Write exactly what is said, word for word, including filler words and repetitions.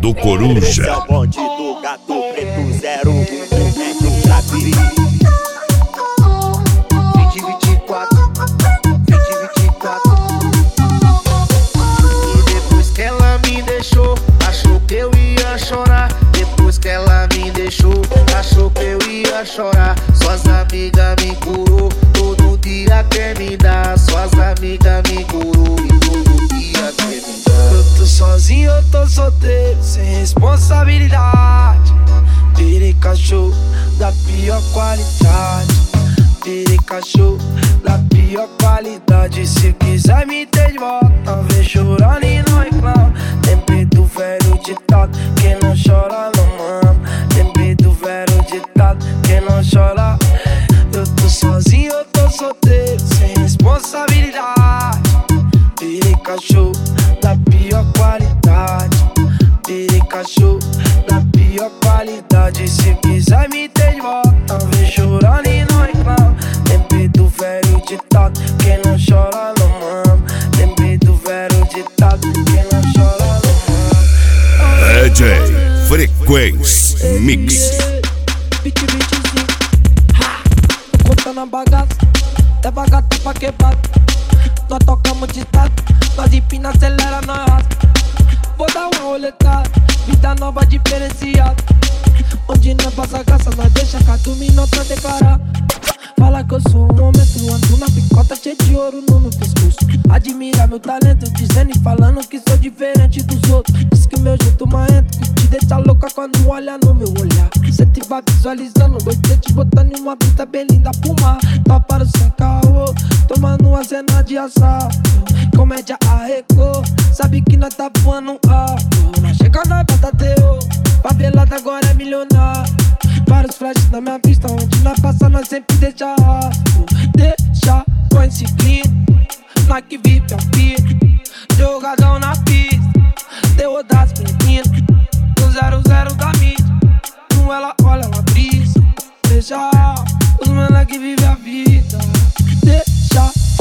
do Coruja. Esse é o bonde do Gato Preto zero um do Negro Trabi. vinte e vinte e quatro, vinte e vinte e quatro. E depois que ela me deixou, achou que eu ia chorar. Depois que ela me deixou, achou que eu ia chorar. Suas amigas me curou, todo dia quer me dar. Suas amigas me curou e todo dia quer me dar. Eu tô sozinho, eu tô solteiro, sem responsabilidade. Virei cachorro da pior qualidade. Virei cachorro da pior qualidade. Se quiser me ter de volta, vem chorando e não reclama. Lembrei do velho ditado, quem não chora não mama. Lembrei do velho ditado, quem não chora. Eu tô sozinho, eu tô solteiro, sem responsabilidade. Virei cachorro da pior qualidade. Virei cachorro da pior qualidade. Se quiser me ter de volta, vem chorando e não reclama. Lembrei do velho ditado, quem não chora não mama. Lembrei do velho ditado, quem não chora não mama. D J Frequência Mix. vinte, vinte e cinco. Tô contando a bagaça, leva a gata pra quebrada. Nós tocamos de tato, nós empina, acelera, nós rasga. Vou dar uma roletada, vida nova diferenciada. Onde nós passa graça, nós deixa cada um minuto declarar. Fala que eu sou um momento, ando na picota cheio de ouro no meu pescoço. Admira meu talento, dizendo e falando que sou diferente dos outros. Diz que o meu jeito marrento, que te deixa louca quando olha no meu olhar. Cê te vai visualizando, você te botando em uma vista bem linda pro mar. Tá para o sem caô, tomando uma cena de assalto. Comédia arrecou, sabe que nós tá voando alto. Nós chega, nós batateou, favelada agora é milionário. Vários flashes na minha vista, onde nós passa, nós sempre deixa rastro. Deixa com esse clima, nós que vive